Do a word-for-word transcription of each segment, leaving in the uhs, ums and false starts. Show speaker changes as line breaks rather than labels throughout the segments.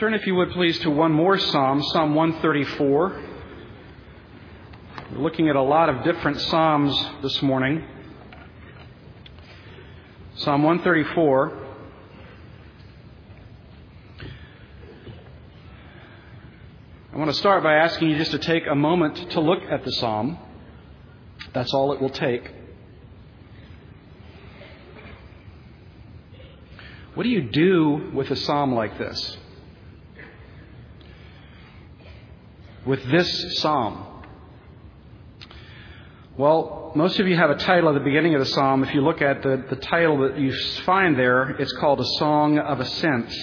Turn, if you would please, to one more Psalm, Psalm one thirty-four. We're looking at a lot of different Psalms this morning. Psalm one thirty-four. I want to start by asking you just to take a moment to look at the Psalm. That's all it will take. What do you do with a Psalm like this? With this Psalm? Well, most of you have a title at the beginning of the Psalm. If you look at the, the title that you find there, it's called A Song of Ascents.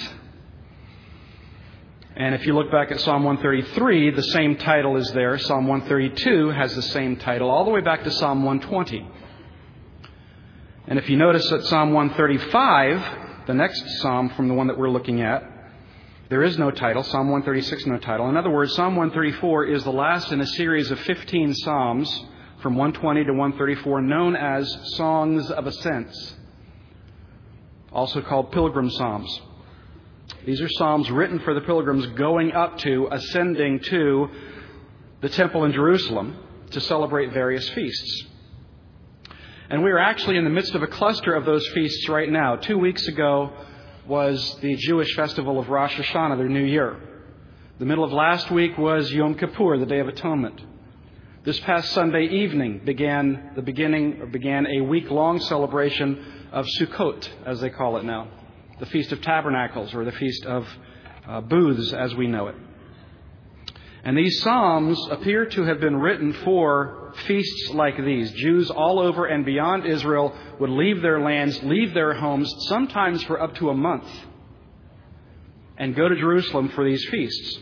And if you look back at Psalm one thirty-three, the same title is there. Psalm one thirty-two has the same title, all the way back to Psalm one twenty. And if you notice that Psalm one thirty-five, the next psalm from the one that we're looking at, there is no title. Psalm one thirty-six, no title. In other words, Psalm one thirty-four is the last in a series of fifteen psalms from one twenty to one thirty-four, known as Songs of Ascents, also called Pilgrim Psalms. These are psalms written for the pilgrims going up to, ascending to the temple in Jerusalem to celebrate various feasts. And we are actually in the midst of a cluster of those feasts right now. Two weeks ago was the Jewish festival of Rosh Hashanah, their new year. The middle of last week was Yom Kippur, the Day of Atonement. This past Sunday evening began the beginning or began a week-long celebration of Sukkot, as they call it now, the Feast of Tabernacles, or the Feast of uh, Booths, as we know it. And these psalms appear to have been written for feasts like these. Jews all over and beyond Israel would leave their lands, leave their homes, sometimes for up to a month, and go to Jerusalem for these feasts.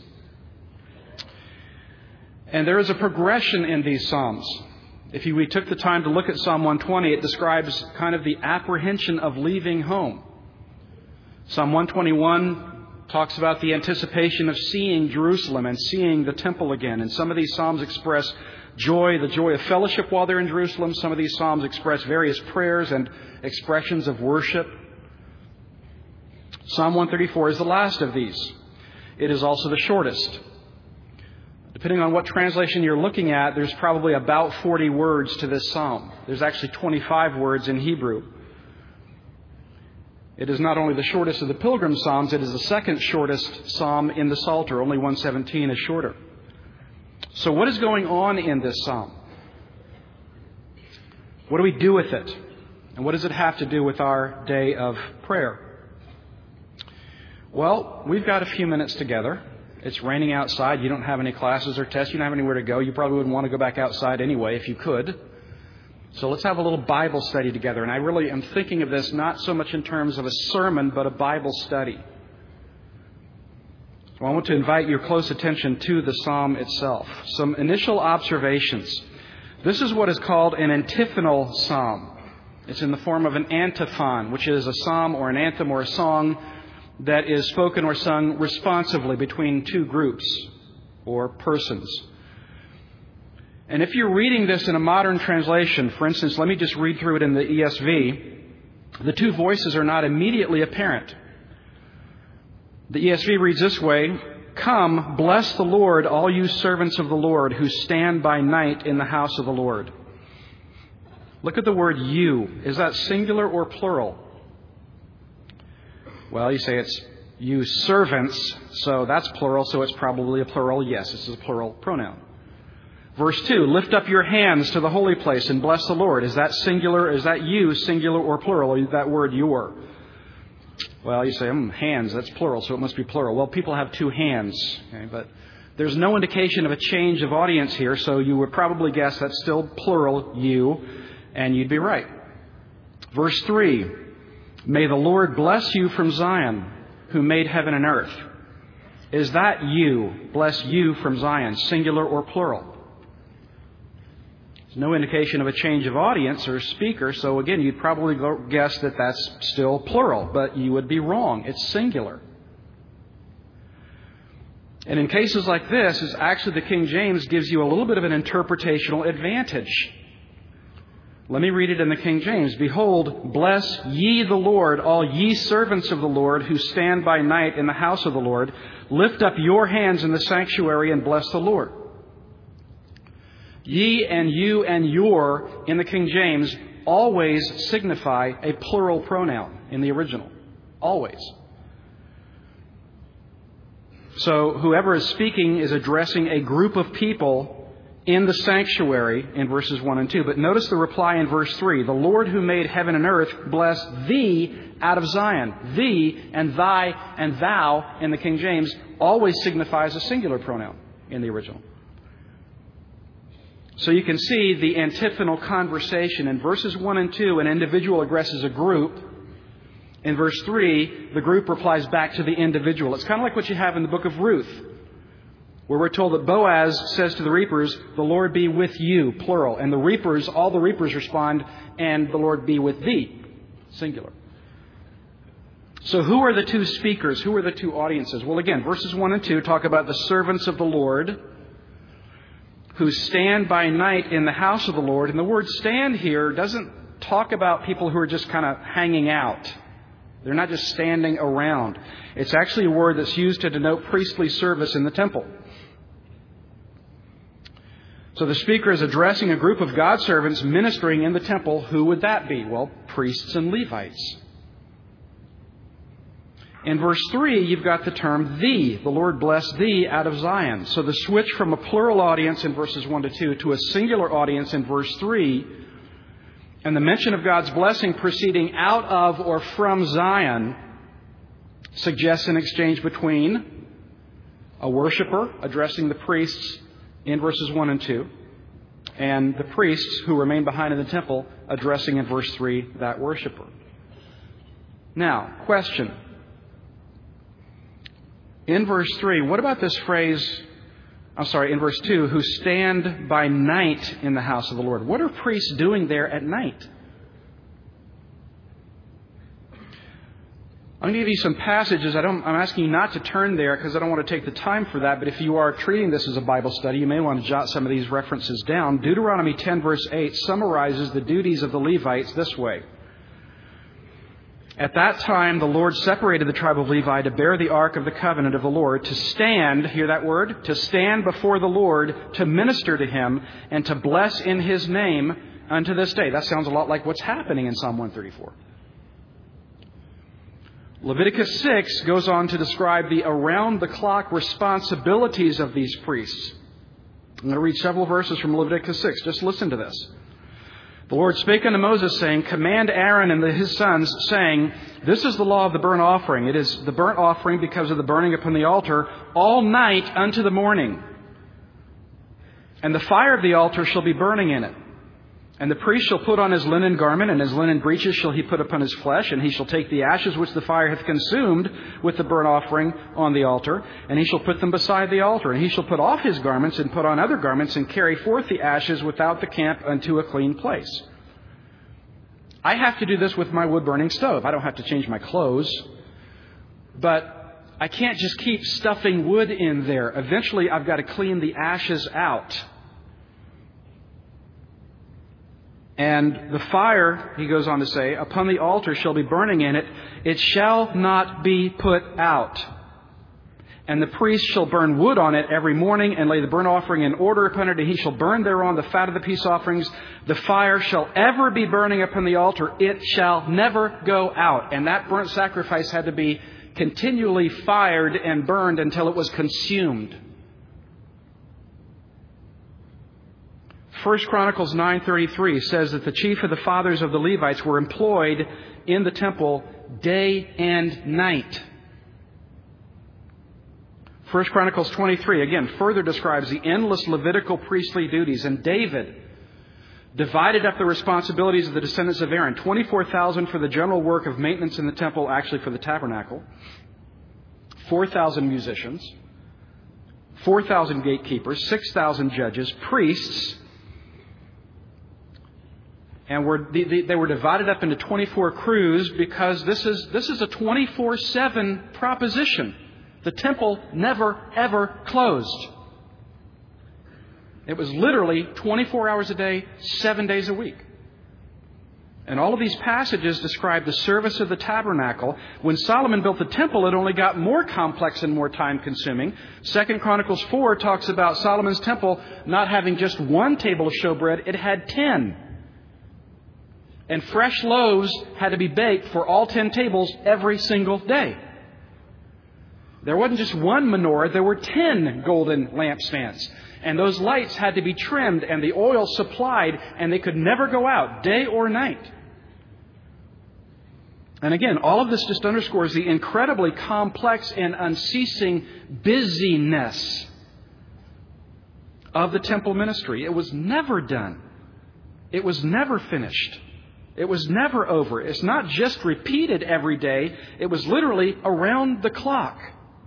And there is a progression in these psalms. If you, we took the time to look at Psalm one twenty, it describes kind of the apprehension of leaving home. Psalm one twenty-one talks about the anticipation of seeing Jerusalem and seeing the temple again. And some of these psalms express joy, the joy of fellowship while they're in Jerusalem. Some of these psalms express various prayers and expressions of worship. Psalm one thirty-four is the last of these. It is also the shortest. Depending on what translation you're looking at, there's probably about forty words to this psalm. There's actually twenty-five words in Hebrew. It is not only the shortest of the Pilgrim Psalms, it is the second shortest psalm in the Psalter. Only one seventeen is shorter. So what is going on in this psalm? What do we do with it? And what does it have to do with our day of prayer? Well, we've got a few minutes together. It's raining outside. You don't have any classes or tests. You don't have anywhere to go. You probably wouldn't want to go back outside anyway if you could. So let's have a little Bible study together. And I really am thinking of this not so much in terms of a sermon, but a Bible study. So I want to invite your close attention to the psalm itself. Some initial observations. This is what is called an antiphonal psalm. It's in the form of an antiphon, which is a psalm or an anthem or a song that is spoken or sung responsively between two groups or persons. And if you're reading this in a modern translation, for instance, let me just read through it in the E S V, the two voices are not immediately apparent. The E S V reads this way: "Come, bless the Lord, all you servants of the Lord who stand by night in the house of the Lord." Look at the word you. Is that singular or plural? Well, you say it's you servants, so that's plural, so it's probably a plural. Yes, this is a plural pronoun. Verse two, "Lift up your hands to the holy place and bless the Lord." Is that singular? Is that you, singular or plural? Or that word your? Well, you say, mm, hands, that's plural, so it must be plural. Well, people have two hands, okay, but there's no indication of a change of audience here, so you would probably guess that's still plural, you, and you'd be right. Verse three, "May the Lord bless you from Zion, who made heaven and earth." Is that you, bless you from Zion, singular or plural? There's no indication of a change of audience or speaker, so again, you'd probably guess that that's still plural, but you would be wrong. It's singular. And in cases like this, is actually the King James gives you a little bit of an interpretational advantage. Let me read it in the King James. Behold, bless ye the Lord, all ye servants of the Lord who stand by night in the house of the Lord. Lift up your hands in the sanctuary and bless the Lord. Ye and you and your in the King James always signify a plural pronoun in the original. Always. So whoever is speaking is addressing a group of people in the sanctuary in verses one and two. But notice the reply in verse three. The Lord who made heaven and earth bless thee out of Zion. Thee and thy and thou in the King James always signifies a singular pronoun in the original. So you can see the antiphonal conversation. In verses one and two, an individual addresses a group. In verse three, the group replies back to the individual. It's kind of like what you have in the book of Ruth, where we're told that Boaz says to the reapers, the Lord be with you, plural. And the reapers, all the reapers respond, and the Lord be with thee, singular. So who are the two speakers? Who are the two audiences? Well, again, verses one and two talk about the servants of the Lord who stand by night in the house of the Lord. And the word stand here doesn't talk about people who are just kind of hanging out. They're not just standing around. It's actually a word that's used to denote priestly service in the temple. So the speaker is addressing a group of God's servants ministering in the temple. Who would that be? Well, priests and Levites. In verse three, you've got the term thee. The Lord bless thee out of Zion. So the switch from a plural audience in verses one to two to a singular audience in verse three, and the mention of God's blessing proceeding out of or from Zion suggests an exchange between a worshiper addressing the priests in verses one and two, and the priests who remain behind in the temple addressing in verse three that worshiper. Now, question. In verse three, what about this phrase, I'm sorry, in verse two, who stand by night in the house of the Lord? What are priests doing there at night? I'm going to give you some passages. I don't, I'm asking you not to turn there because I don't want to take the time for that. But if you are treating this as a Bible study, you may want to jot some of these references down. Deuteronomy ten verse eight summarizes the duties of the Levites this way. At that time, the Lord separated the tribe of Levi to bear the ark of the covenant of the Lord, to stand, hear that word, to stand before the Lord, to minister to Him, and to bless in His name unto this day. That sounds a lot like what's happening in Psalm one thirty-four. Leviticus six goes on to describe the around-the-clock responsibilities of these priests. I'm going to read several verses from Leviticus six. Just listen to this. The Lord spake unto Moses, saying, command Aaron and his sons, saying, this is the law of the burnt offering. It is the burnt offering because of the burning upon the altar all night unto the morning. And the fire of the altar shall be burning in it. And the priest shall put on his linen garment, and his linen breeches shall he put upon his flesh, and he shall take the ashes which the fire hath consumed with the burnt offering on the altar, and he shall put them beside the altar. And he shall put off his garments, and put on other garments, and carry forth the ashes without the camp unto a clean place. I have to do this with my wood-burning stove. I don't have to change my clothes. But I can't just keep stuffing wood in there. Eventually, I've got to clean the ashes out. And the fire, he goes on to say, upon the altar shall be burning in it. It shall not be put out. And the priest shall burn wood on it every morning, and lay the burnt offering in order upon it. And he shall burn thereon the fat of the peace offerings. The fire shall ever be burning upon the altar. It shall never go out. And that burnt sacrifice had to be continually fired and burned until it was consumed. First Chronicles nine thirty-three says that the chief of the fathers of the Levites were employed in the temple day and night. First Chronicles twenty-three, again, further describes the endless Levitical priestly duties. And David divided up the responsibilities of the descendants of Aaron. twenty-four thousand for the general work of maintenance in the temple, actually for the tabernacle. four thousand musicians. four thousand gatekeepers. six thousand judges. Priests. And were, they, they were divided up into twenty-four crews because this is, this is a twenty-four seven proposition. The temple never, ever closed. It was literally twenty-four hours a day, seven days a week. And all of these passages describe the service of the tabernacle. When Solomon built the temple, it only got more complex and more time-consuming. Second Chronicles four talks about Solomon's temple not having just one table of showbread, it had ten. And fresh loaves had to be baked for all ten tables every single day. There wasn't just one menorah, there were ten golden lampstands. And those lights had to be trimmed and the oil supplied, and they could never go out, day or night. And again, all of this just underscores the incredibly complex and unceasing busyness of the temple ministry. It was never done. It was never finished. It was never over. It's not just repeated every day. It was literally around the clock.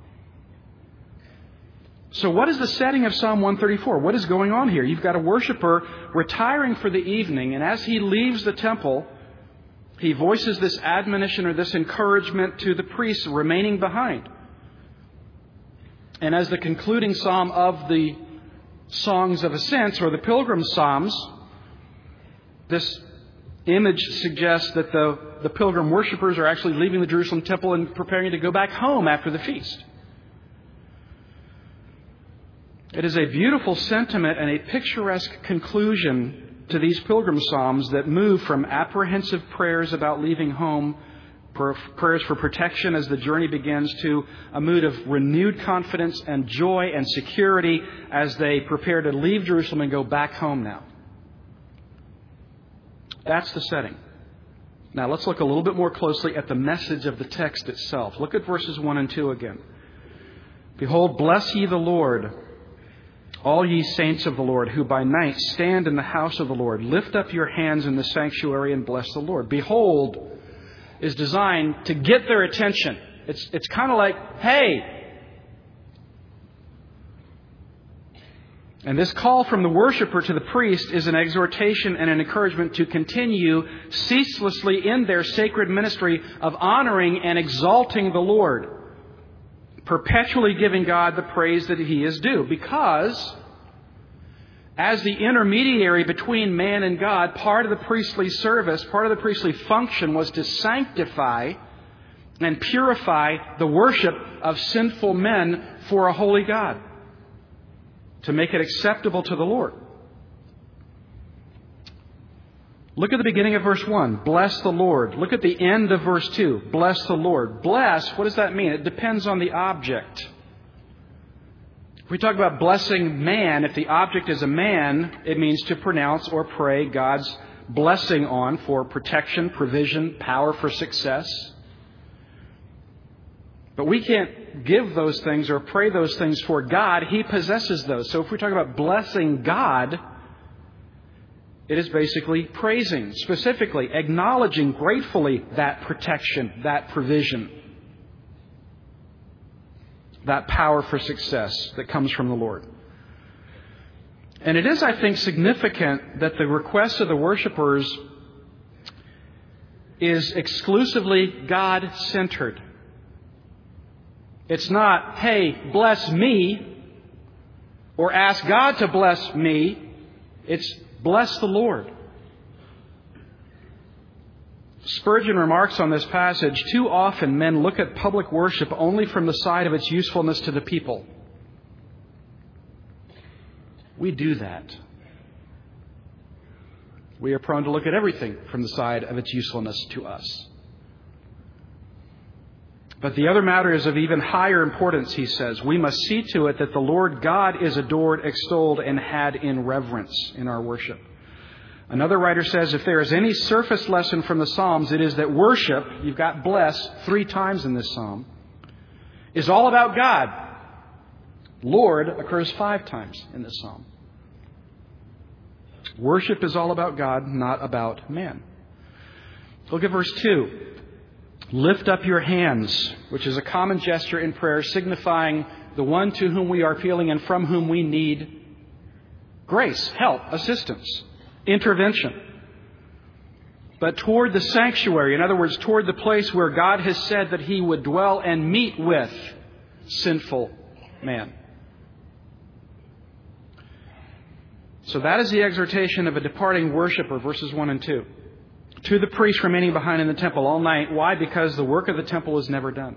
So what is the setting of Psalm one thirty-four? What is going on here? You've got a worshiper retiring for the evening, and as he leaves the temple, he voices this admonition or this encouragement to the priests remaining behind. And as the concluding psalm of the Songs of Ascents, or the Pilgrim Psalms, this image suggests that the, the pilgrim worshipers are actually leaving the Jerusalem temple and preparing to go back home after the feast. It is a beautiful sentiment and a picturesque conclusion to these pilgrim psalms that move from apprehensive prayers about leaving home, prayers for protection as the journey begins, to a mood of renewed confidence and joy and security as they prepare to leave Jerusalem and go back home now. That's the setting. Now let's look a little bit more closely at the message of the text itself. Look at verses one and two again. Behold, bless ye the Lord, all ye saints of the Lord, who by night stand in the house of the Lord. Lift up your hands in the sanctuary and bless the Lord. Behold is designed to get their attention. It's, it's kind of like, hey. And this call from the worshiper to the priest is an exhortation and an encouragement to continue ceaselessly in their sacred ministry of honoring and exalting the Lord, perpetually giving God the praise that He is due. Because as the intermediary between man and God, part of the priestly service, part of the priestly function was to sanctify and purify the worship of sinful men for a holy God, to make it acceptable to the Lord. Look at the beginning of verse one. Bless the Lord. Look at the end of verse two. Bless the Lord. Bless, what does that mean? It depends on the object. If we talk about blessing man, if the object is a man, it means to pronounce or pray God's blessing on for protection, provision, power for success. But we can't give those things or pray those things for God. He possesses those. So if we talk about blessing God, it is basically praising, specifically acknowledging gratefully that protection, that provision, that power for success that comes from the Lord. And it is, I think, significant that the request of the worshipers is exclusively God-centered. It's not, hey, bless me, or ask God to bless me. It's bless the Lord. Spurgeon remarks on this passage, too often men look at public worship only from the side of its usefulness to the people. We do that. We are prone to look at everything from the side of its usefulness to us. But the other matter is of even higher importance, he says. We must see to it that the Lord God is adored, extolled, and had in reverence in our worship. Another writer says, if there is any surface lesson from the Psalms, it is that worship, you've got bless three times in this psalm, is all about God. Lord occurs five times in this psalm. Worship is all about God, not about man. Look at verse two. Lift up your hands, which is a common gesture in prayer signifying the one to whom we are appealing and from whom we need grace, help, assistance, intervention. But toward the sanctuary, in other words, toward the place where God has said that He would dwell and meet with sinful man. So that is the exhortation of a departing worshiper, verses one and two. to the priest remaining behind in the temple all night. Why? Because the work of the temple was never done.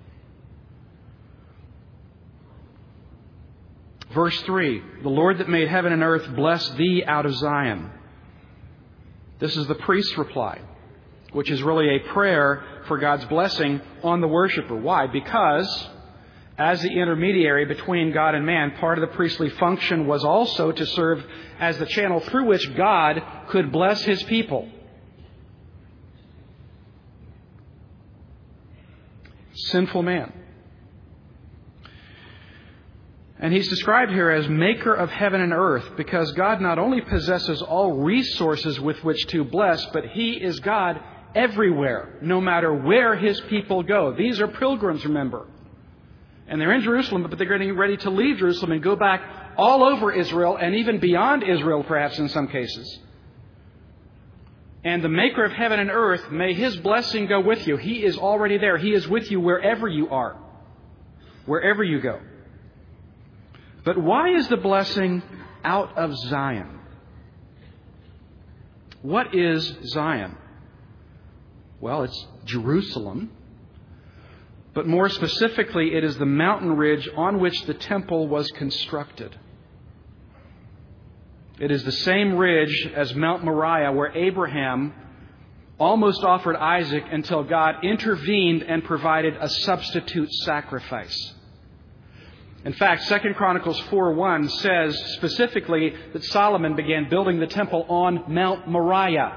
Verse three, the Lord that made heaven and earth bless thee out of Zion. This is the priest's reply, which is really a prayer for God's blessing on the worshiper. Why? Because as the intermediary between God and man, part of the priestly function was also to serve as the channel through which God could bless His people. Sinful man. And He's described here as maker of heaven and earth because God not only possesses all resources with which to bless, but He is God everywhere, no matter where His people go. These are pilgrims, remember. And they're in Jerusalem, but they're getting ready to leave Jerusalem and go back all over Israel and even beyond Israel, perhaps in some cases. And the maker of heaven and earth, may His blessing go with you. He is already there. He is with you wherever you are, wherever you go. But why is the blessing out of Zion? What is Zion? Well, it's Jerusalem. But more specifically, it is the mountain ridge on which the temple was constructed. It is the same ridge as Mount Moriah where Abraham almost offered Isaac until God intervened and provided a substitute sacrifice. In fact, Second Chronicles four one says specifically that Solomon began building the temple on Mount Moriah.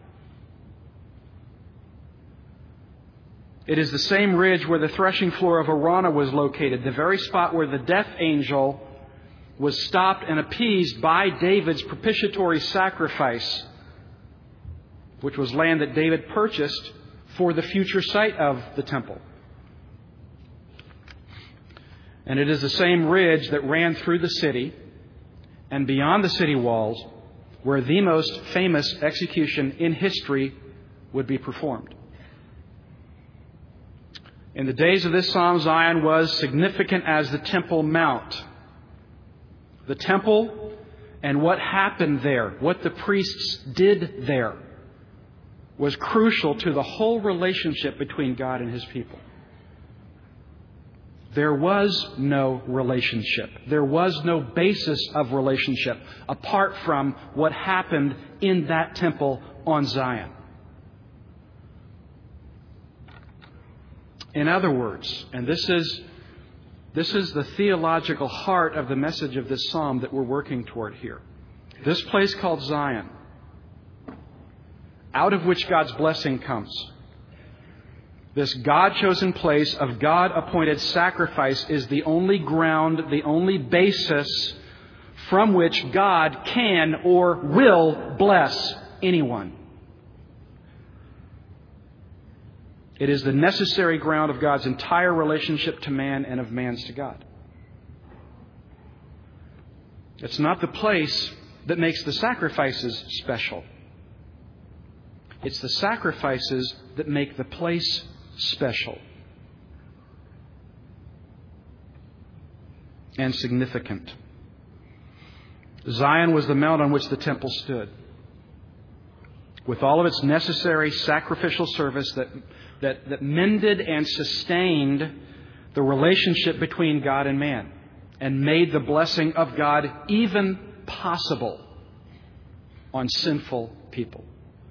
It is the same ridge where the threshing floor of Araunah was located, the very spot where the death angel was stopped and appeased by David's propitiatory sacrifice, which was land that David purchased for the future site of the temple. And it is the same ridge that ran through the city and beyond the city walls where the most famous execution in history would be performed. In the days of this psalm, Zion was significant as the Temple Mount. The temple and what happened there, what the priests did there, was crucial to the whole relationship between God and His people. There was no relationship. There was no basis of relationship apart from what happened in that temple on Zion. In other words, and this is this is the theological heart of the message of this psalm that we're working toward here. This place called Zion, out of which God's blessing comes, this God-chosen place of God-appointed sacrifice is the only ground, the only basis from which God can or will bless anyone. It is the necessary ground of God's entire relationship to man and of man's to God. It's not the place that makes the sacrifices special. It's the sacrifices that make the place special and significant. Zion was the mount on which the temple stood, with all of its necessary sacrificial service that, that, that mended and sustained the relationship between God and man and made the blessing of God even possible on sinful people.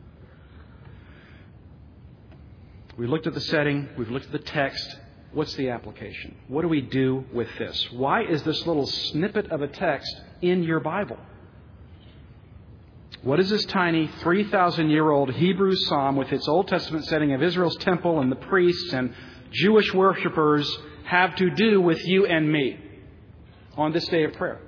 We looked at the setting. We've looked at the text. What's the application? What do we do with this? Why is this little snippet of a text in your Bible? What does this tiny three thousand year old Hebrew psalm with its Old Testament setting of Israel's temple and the priests and Jewish worshipers have to do with you and me on this day of prayer?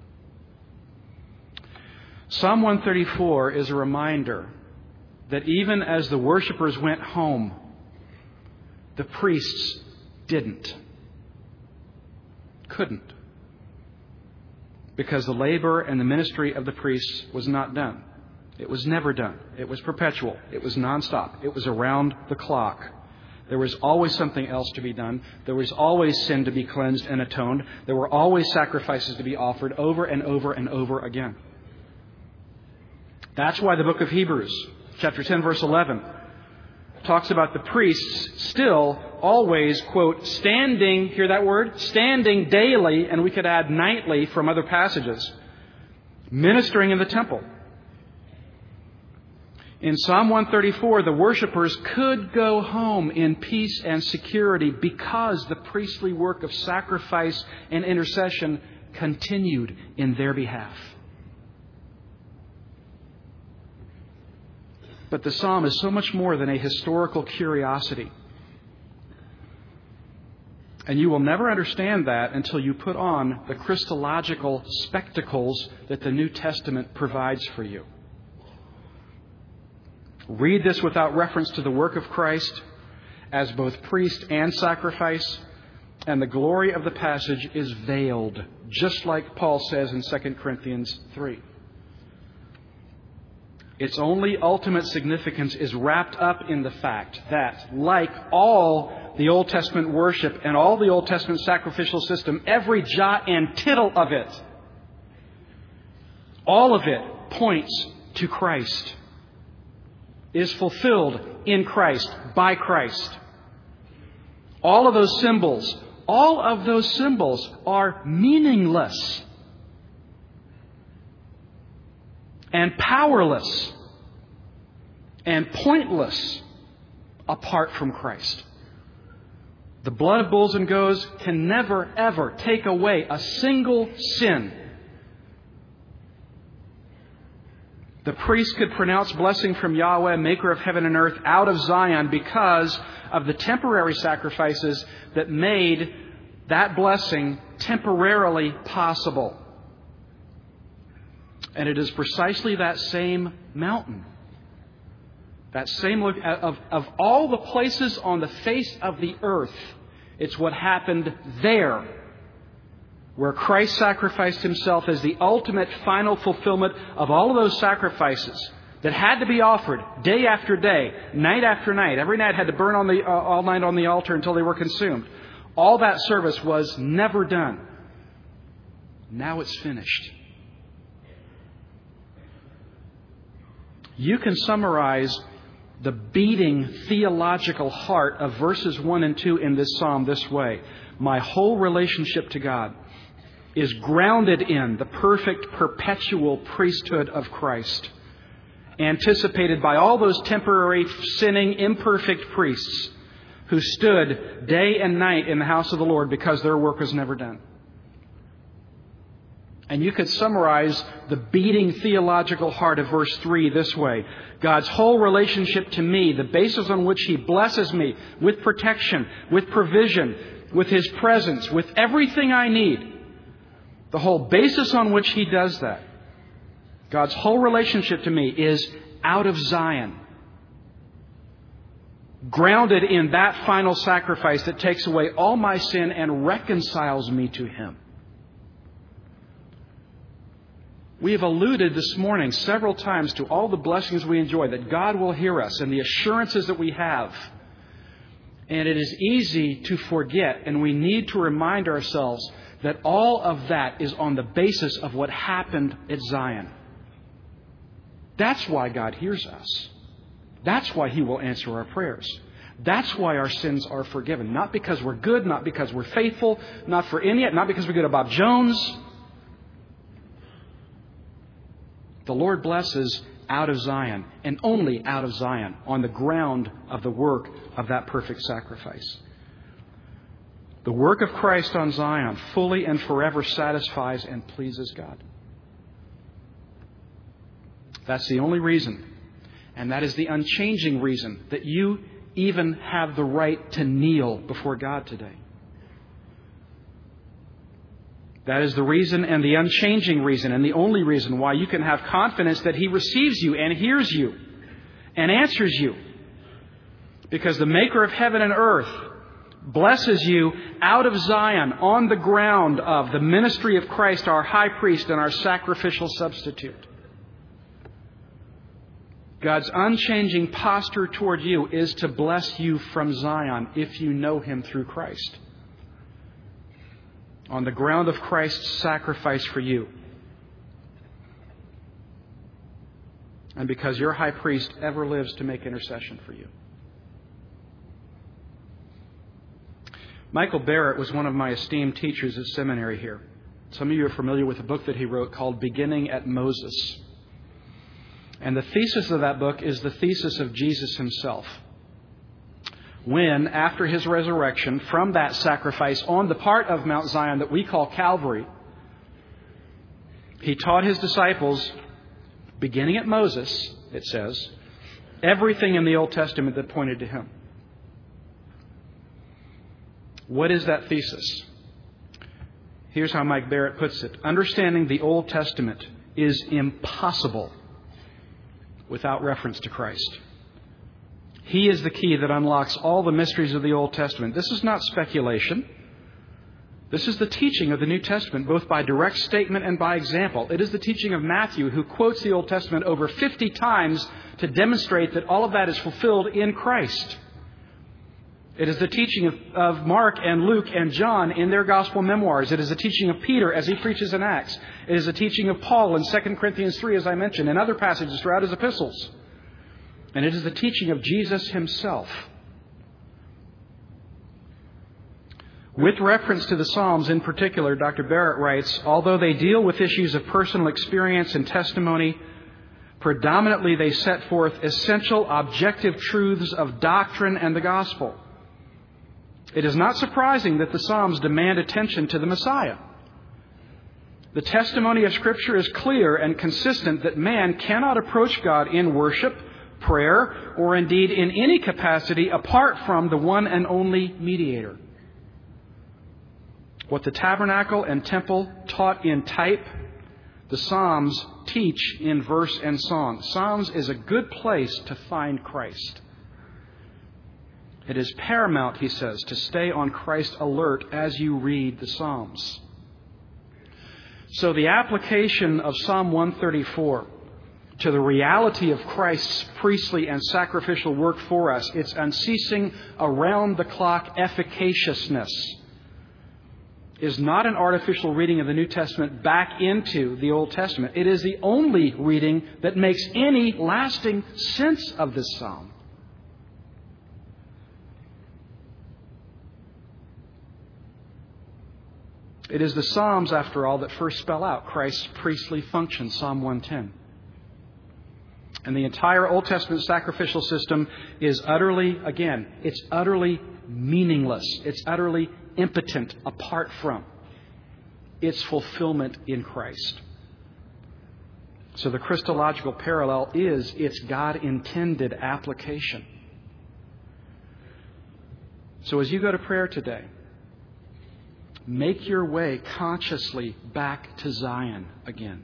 Psalm one thirty-four is a reminder that even as the worshipers went home, the priests didn't. Couldn't. Because the labor and the ministry of the priests was not done. It was never done. It was perpetual. It was nonstop. It was around the clock. There was always something else to be done. There was always sin to be cleansed and atoned. There were always sacrifices to be offered over and over and over again. That's why the book of Hebrews Chapter ten, verse eleven talks about the priests still always, quote, standing, hear that word? Standing daily, and we could add nightly from other passages, ministering in the temple. In Psalm one thirty-four, the worshipers could go home in peace and security because the priestly work of sacrifice and intercession continued in their behalf. But the psalm is so much more than a historical curiosity. And you will never understand that until you put on the Christological spectacles that the New Testament provides for you. Read this without reference to the work of Christ as both priest and sacrifice, and the glory of the passage is veiled, just like Paul says in Second Corinthians three. Its only ultimate significance is wrapped up in the fact that, like all the Old Testament worship and all the Old Testament sacrificial system, every jot and tittle of it, all of it points to Christ, is fulfilled in Christ, by Christ. All of those symbols, all of those symbols are meaningless and powerless and pointless apart from Christ. The blood of bulls and goats can never, ever take away a single sin. The priest could pronounce blessing from Yahweh, maker of heaven and earth, out of Zion because of the temporary sacrifices that made that blessing temporarily possible. And it is precisely that same mountain, that same look of, of all the places on the face of the earth, it's what happened there, where Christ sacrificed Himself as the ultimate final fulfillment of all of those sacrifices that had to be offered day after day, night after night. Every night had to burn on the uh, all night on the altar until they were consumed. All that service was never done. Now it's finished. You can summarize the beating theological heart of verses one and two in this psalm this way. My whole relationship to God is grounded in the perfect, perpetual priesthood of Christ, anticipated by all those temporary, sinning, imperfect priests who stood day and night in the house of the Lord because their work was never done. And you could summarize the beating theological heart of verse three this way. God's whole relationship to me, the basis on which He blesses me with protection, with provision, with His presence, with everything I need. The whole basis on which He does that, God's whole relationship to me, is out of Zion. Grounded in that final sacrifice that takes away all my sin and reconciles me to Him. We have alluded this morning several times to all the blessings we enjoy, that God will hear us and the assurances that we have. And it is easy to forget, and we need to remind ourselves that all of that is on the basis of what happened at Zion. That's why God hears us. That's why He will answer our prayers. That's why our sins are forgiven. Not because we're good, not because we're faithful, not for any, not because we're good at Bob Jones. The Lord blesses out of Zion, and only out of Zion, on the ground of the work of that perfect sacrifice. The work of Christ on Zion fully and forever satisfies and pleases God. That's the only reason, and that is the unchanging reason, that you even have the right to kneel before God today. That is the reason, and the unchanging reason, and the only reason why you can have confidence that He receives you and hears you and answers you. Because the Maker of heaven and earth blesses you out of Zion, on the ground of the ministry of Christ, our high priest and our sacrificial substitute. God's unchanging posture toward you is to bless you from Zion if you know Him through Christ. On the ground of Christ's sacrifice for you. and because your high priest ever lives to make intercession for you. Michael Barrett was one of my esteemed teachers at seminary here. Some of you are familiar with a book that he wrote called Beginning at Moses. And the thesis of that book is the thesis of Jesus himself. When, after his resurrection from that sacrifice on the part of Mount Zion that we call Calvary, he taught his disciples, beginning at Moses, it says, everything in the Old Testament that pointed to him. What is that thesis? Here's how Mike Barrett puts it. Understanding the Old Testament is impossible without reference to Christ. He is the key that unlocks all the mysteries of the Old Testament. This is not speculation. This is the teaching of the New Testament, both by direct statement and by example. It is the teaching of Matthew, who quotes the Old Testament over fifty times to demonstrate that all of that is fulfilled in Christ. It is the teaching of, of Mark and Luke and John in their gospel memoirs. It is the teaching of Peter as he preaches in Acts. It is the teaching of Paul in Second Corinthians three, as I mentioned, and other passages throughout his epistles. And it is the teaching of Jesus himself. With reference to the Psalms in particular, Doctor Barrett writes, although they deal with issues of personal experience and testimony, predominantly they set forth essential objective truths of doctrine and the gospel. It is not surprising that the Psalms demand attention to the Messiah. The testimony of Scripture is clear and consistent that man cannot approach God in worship, prayer, or indeed in any capacity apart from the one and only mediator. What the tabernacle and temple taught in type, the Psalms teach in verse and song. Psalms is a good place to find Christ. It is paramount, he says, to stay on Christ alert as you read the Psalms. So the application of Psalm one thirty-four to the reality of Christ's priestly and sacrificial work for us, its unceasing, around-the-clock efficaciousness, is not an artificial reading of the New Testament back into the Old Testament. It is the only reading that makes any lasting sense of this psalm. It is the Psalms, after all, that first spell out Christ's priestly function, Psalm one ten. And the entire Old Testament sacrificial system is utterly, again, it's utterly meaningless. It's utterly impotent apart from its fulfillment in Christ. So the Christological parallel is its God-intended application. So as you go to prayer today, make your way consciously back to Zion again.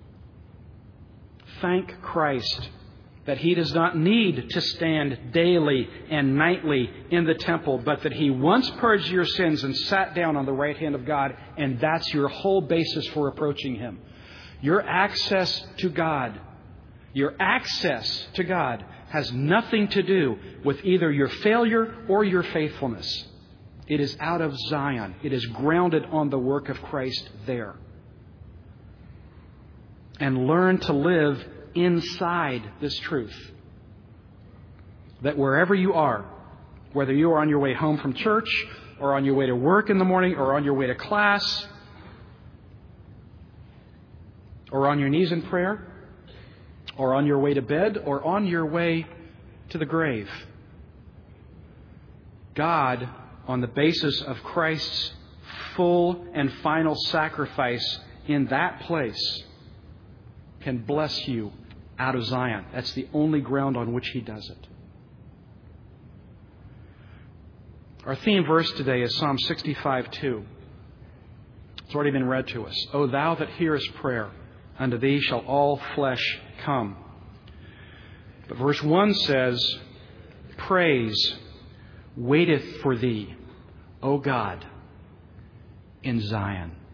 Thank Christ that He does not need to stand daily and nightly in the temple, but that He once purged your sins and sat down on the right hand of God, and that's your whole basis for approaching Him. Your access to God, your access to God has nothing to do with either your failure or your faithfulness. It is out of Zion. It is grounded on the work of Christ there. And learn to live inside this truth. That wherever you are, whether you are on your way home from church, or on your way to work in the morning, or on your way to class, or on your knees in prayer, or on your way to bed, or on your way to the grave, God, on the basis of Christ's full and final sacrifice in that place, can bless you out of Zion. That's the only ground on which He does it. Our theme verse today is Psalm sixty-five two. It's already been read to us. O Thou that hearest prayer, unto Thee shall all flesh come. But verse one says, Praise waiteth for Thee, O God, in Zion.